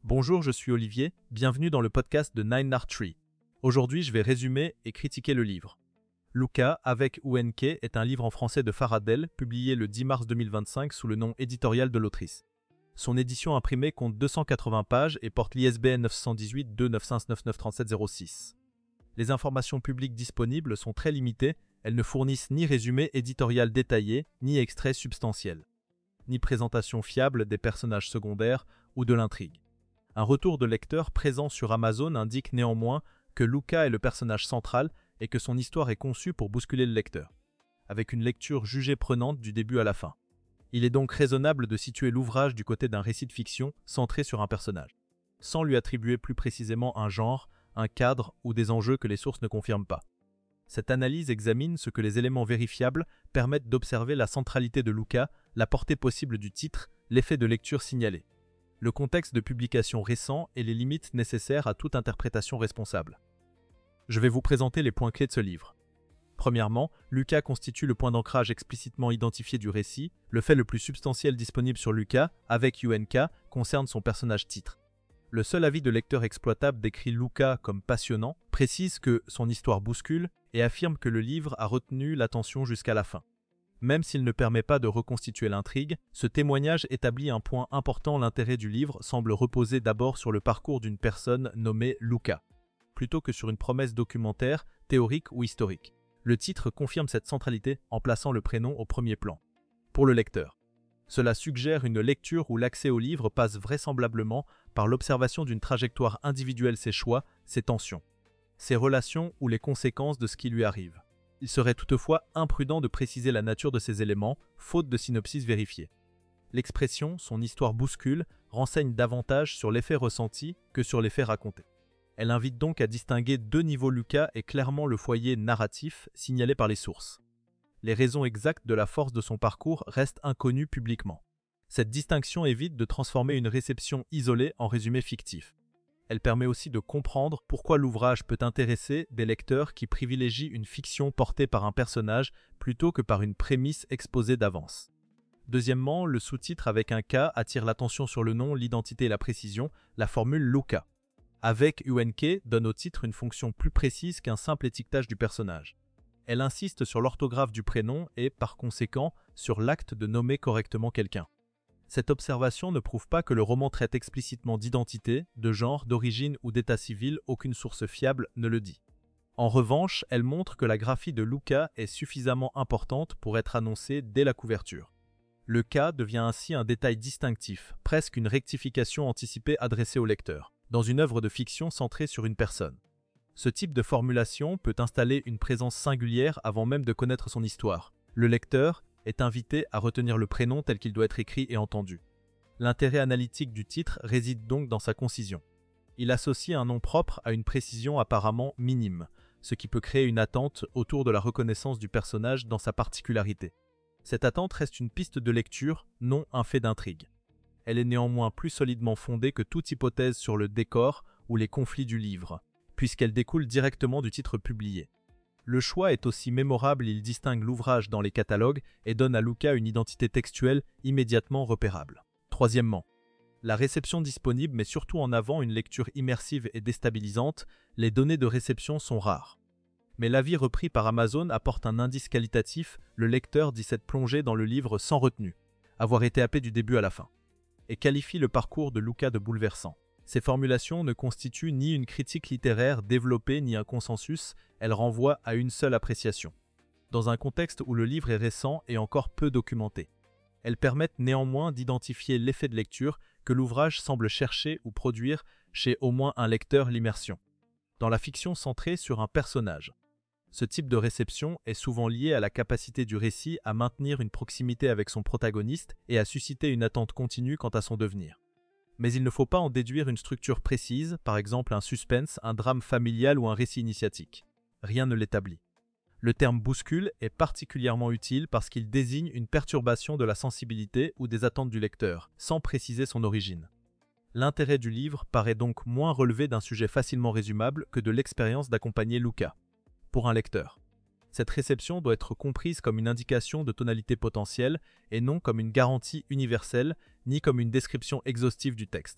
Bonjour, je suis Olivier, bienvenue dans le podcast de Nine Art Tree. Aujourd'hui, je vais résumer et critiquer le livre. Luca, avec UNK, est un livre en français de Farah Del, publié le 10 mars 2025 sous le nom éditorial de l'autrice. Son édition imprimée compte 280 pages et porte l'ISBN 918 29599 3706. Les informations publiques disponibles sont très limitées, elles ne fournissent ni résumé éditorial détaillé, ni extrait substantiel, ni présentation fiable des personnages secondaires ou de l'intrigue. Un retour de lecteur présent sur Amazon indique néanmoins que Luca est le personnage central et que son histoire est conçue pour bousculer le lecteur, avec une lecture jugée prenante du début à la fin. Il est donc raisonnable de situer l'ouvrage du côté d'un récit de fiction centré sur un personnage, sans lui attribuer plus précisément un genre, un cadre ou des enjeux que les sources ne confirment pas. Cette analyse examine ce que les éléments vérifiables permettent d'observer la centralité de Luca, la portée possible du titre, l'effet de lecture signalé, le contexte de publication récent et les limites nécessaires à toute interprétation responsable. Je vais vous présenter les points clés de ce livre. Premièrement, Luca constitue le point d'ancrage explicitement identifié du récit. Le fait le plus substantiel disponible sur Luca, avec UNK, concerne son personnage titre. Le seul avis de lecteur exploitable décrit Luca comme passionnant, précise que son histoire bouscule et affirme que le livre a retenu l'attention jusqu'à la fin. Même s'il ne permet pas de reconstituer l'intrigue, ce témoignage établit un point important. L'intérêt du livre semble reposer d'abord sur le parcours d'une personne nommée Luca, plutôt que sur une promesse documentaire, théorique ou historique. Le titre confirme cette centralité en plaçant le prénom au premier plan. Pour le lecteur, cela suggère une lecture où l'accès au livre passe vraisemblablement par l'observation d'une trajectoire individuelle, ses choix, ses tensions, ses relations ou les conséquences de ce qui lui arrive. Il serait toutefois imprudent de préciser la nature de ces éléments, faute de synopsis vérifié. L'expression « son histoire bouscule » renseigne davantage sur l'effet ressenti que sur l'effet raconté. Elle invite donc à distinguer deux niveaux. Luca est clairement le foyer narratif signalé par les sources. Les raisons exactes de la force de son parcours restent inconnues publiquement. Cette distinction évite de transformer une réception isolée en résumé fictif. Elle permet aussi de comprendre pourquoi l'ouvrage peut intéresser des lecteurs qui privilégient une fiction portée par un personnage plutôt que par une prémisse exposée d'avance. Deuxièmement, le sous-titre avec un K attire l'attention sur le nom, l'identité et la précision. La formule Luca avec UNK donne au titre une fonction plus précise qu'un simple étiquetage du personnage. Elle insiste sur l'orthographe du prénom et, par conséquent, sur l'acte de nommer correctement quelqu'un. Cette observation ne prouve pas que le roman traite explicitement d'identité, de genre, d'origine ou d'état civil, aucune source fiable ne le dit. En revanche, elle montre que la graphie de Luca est suffisamment importante pour être annoncée dès la couverture. Le K devient ainsi un détail distinctif, presque une rectification anticipée adressée au lecteur, dans une œuvre de fiction centrée sur une personne. Ce type de formulation peut installer une présence singulière avant même de connaître son histoire. Le lecteur est invité à retenir le prénom tel qu'il doit être écrit et entendu. L'intérêt analytique du titre réside donc dans sa concision. Il associe un nom propre à une précision apparemment minime, ce qui peut créer une attente autour de la reconnaissance du personnage dans sa particularité. Cette attente reste une piste de lecture, non un fait d'intrigue. Elle est néanmoins plus solidement fondée que toute hypothèse sur le décor ou les conflits du livre, puisqu'elle découle directement du titre publié. Le choix est aussi mémorable, il distingue l'ouvrage dans les catalogues et donne à Luca une identité textuelle immédiatement repérable. Troisièmement, la réception disponible met surtout en avant une lecture immersive et déstabilisante. Les données de réception sont rares. Mais l'avis repris par Amazon apporte un indice qualitatif. Le lecteur dit s'être plongé dans le livre sans retenue, avoir été happé du début à la fin, et qualifie le parcours de Luca de bouleversant. Ces formulations ne constituent ni une critique littéraire développée ni un consensus, elles renvoient à une seule appréciation, dans un contexte où le livre est récent et encore peu documenté. Elles permettent néanmoins d'identifier l'effet de lecture que l'ouvrage semble chercher ou produire chez au moins un lecteur, l'immersion dans la fiction centrée sur un personnage. Ce type de réception est souvent lié à la capacité du récit à maintenir une proximité avec son protagoniste et à susciter une attente continue quant à son devenir. Mais il ne faut pas en déduire une structure précise, par exemple un suspense, un drame familial ou un récit initiatique. Rien ne l'établit. Le terme bouscule est particulièrement utile parce qu'il désigne une perturbation de la sensibilité ou des attentes du lecteur, sans préciser son origine. L'intérêt du livre paraît donc moins relever d'un sujet facilement résumable que de l'expérience d'accompagner Luca. Pour un lecteur, cette réception doit être comprise comme une indication de tonalité potentielle et non comme une garantie universelle, ni comme une description exhaustive du texte.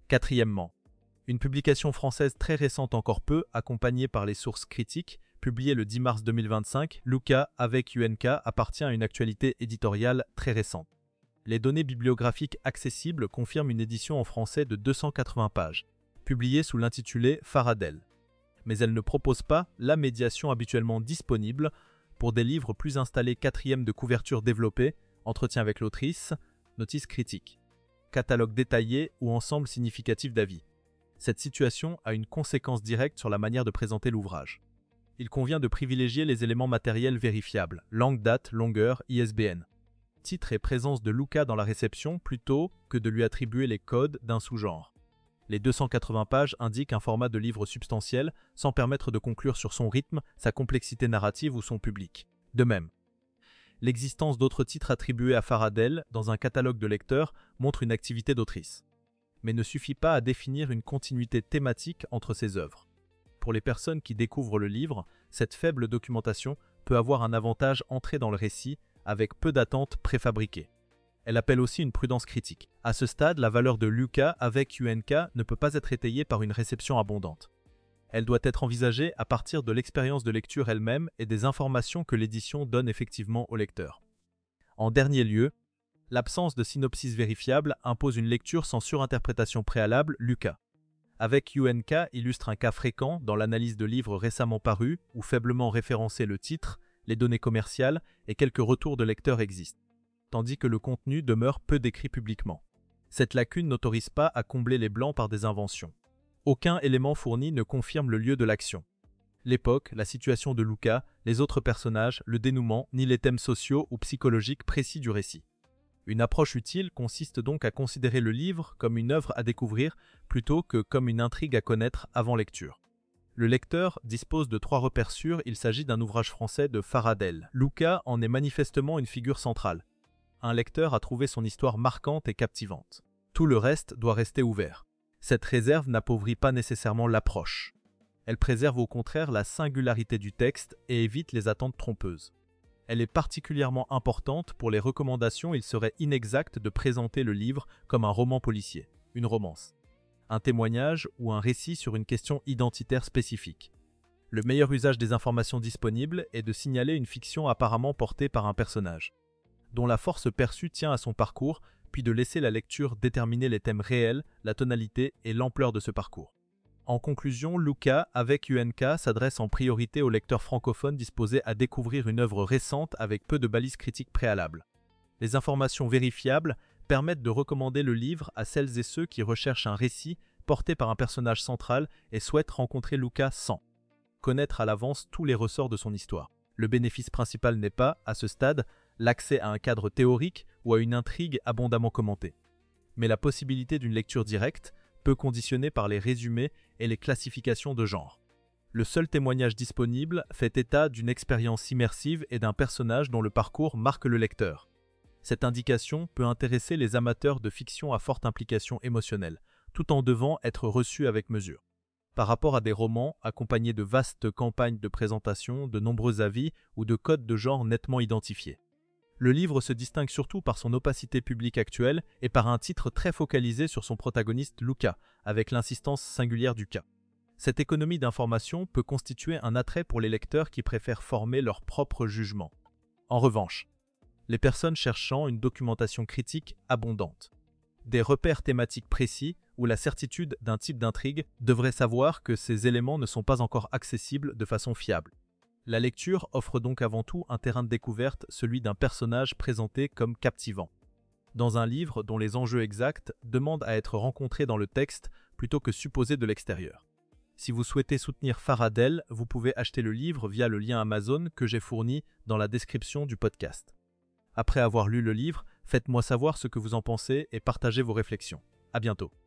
Quatrièmement, une publication française très récente encore peu, accompagnée par les sources critiques, publiée le 10 mars 2025, Luca avec UNK appartient à une actualité éditoriale très récente. Les données bibliographiques accessibles confirment une édition en français de 280 pages, publiée sous l'intitulé Faradel. Mais elle ne propose pas la médiation habituellement disponible pour des livres plus installés quatrième de couverture développée, entretien avec l'autrice, notice critique, catalogue détaillé ou ensemble significatif d'avis. Cette situation a une conséquence directe sur la manière de présenter l'ouvrage. Il convient de privilégier les éléments matériels vérifiables, langue, date, longueur, ISBN, titre et présence de Luca dans la réception plutôt que de lui attribuer les codes d'un sous-genre. Les 280 pages indiquent un format de livre substantiel sans permettre de conclure sur son rythme, sa complexité narrative ou son public. De même, l'existence d'autres titres attribués à Faradel dans un catalogue de lecteurs montre une activité d'autrice, mais ne suffit pas à définir une continuité thématique entre ses œuvres. Pour les personnes qui découvrent le livre, cette faible documentation peut avoir un avantage entré dans le récit avec peu d'attentes préfabriquées. Elle appelle aussi une prudence critique. À ce stade, la valeur de Luca avec UNK ne peut pas être étayée par une réception abondante. Elle doit être envisagée à partir de l'expérience de lecture elle-même et des informations que l'édition donne effectivement au lecteur. En dernier lieu, l'absence de synopsis vérifiable impose une lecture sans surinterprétation préalable. Luca avec UNK illustre un cas fréquent dans l'analyse de livres récemment parus où faiblement référencé le titre, les données commerciales et quelques retours de lecteurs existent, tandis que le contenu demeure peu décrit publiquement. Cette lacune n'autorise pas à combler les blancs par des inventions. Aucun élément fourni ne confirme le lieu de l'action, l'époque, la situation de Luca, les autres personnages, le dénouement, ni les thèmes sociaux ou psychologiques précis du récit. Une approche utile consiste donc à considérer le livre comme une œuvre à découvrir plutôt que comme une intrigue à connaître avant lecture. Le lecteur dispose de 3 repères sûrs, il s'agit d'un ouvrage français de Faradel. Luca en est manifestement une figure centrale. Un lecteur a trouvé son histoire marquante et captivante. Tout le reste doit rester ouvert. Cette réserve n'appauvrit pas nécessairement l'approche. Elle préserve au contraire la singularité du texte et évite les attentes trompeuses. Elle est particulièrement importante pour les recommandations. Il serait inexact de présenter le livre comme un roman policier, une romance, un témoignage ou un récit sur une question identitaire spécifique. Le meilleur usage des informations disponibles est de signaler une fiction apparemment portée par un personnage, dont la force perçue tient à son parcours, puis de laisser la lecture déterminer les thèmes réels, la tonalité et l'ampleur de ce parcours. En conclusion, Luca avec UNK s'adresse en priorité aux lecteurs francophones disposés à découvrir une œuvre récente avec peu de balises critiques préalables. Les informations vérifiables permettent de recommander le livre à celles et ceux qui recherchent un récit porté par un personnage central et souhaitent rencontrer Luca sans connaître à l'avance tous les ressorts de son histoire. Le bénéfice principal n'est pas, à ce stade, l'accès à un cadre théorique ou à une intrigue abondamment commentée, mais la possibilité d'une lecture directe, peu conditionnée par les résumés et les classifications de genre. Le seul témoignage disponible fait état d'une expérience immersive et d'un personnage dont le parcours marque le lecteur. Cette indication peut intéresser les amateurs de fiction à forte implication émotionnelle, tout en devant être reçue avec mesure. Par rapport à des romans accompagnés de vastes campagnes de présentation, de nombreux avis ou de codes de genre nettement identifiés. Le livre se distingue surtout par son opacité publique actuelle et par un titre très focalisé sur son protagoniste Luca, avec l'insistance singulière du cas. Cette économie d'information peut constituer un attrait pour les lecteurs qui préfèrent former leur propre jugement. En revanche, les personnes cherchant une documentation critique abondante, des repères thématiques précis ou la certitude d'un type d'intrigue devraient savoir que ces éléments ne sont pas encore accessibles de façon fiable. La lecture offre donc avant tout un terrain de découverte, celui d'un personnage présenté comme captivant, dans un livre dont les enjeux exacts demandent à être rencontrés dans le texte plutôt que supposés de l'extérieur. Si vous souhaitez soutenir Faradel, vous pouvez acheter le livre via le lien Amazon que j'ai fourni dans la description du podcast. Après avoir lu le livre, faites-moi savoir ce que vous en pensez et partagez vos réflexions. À bientôt.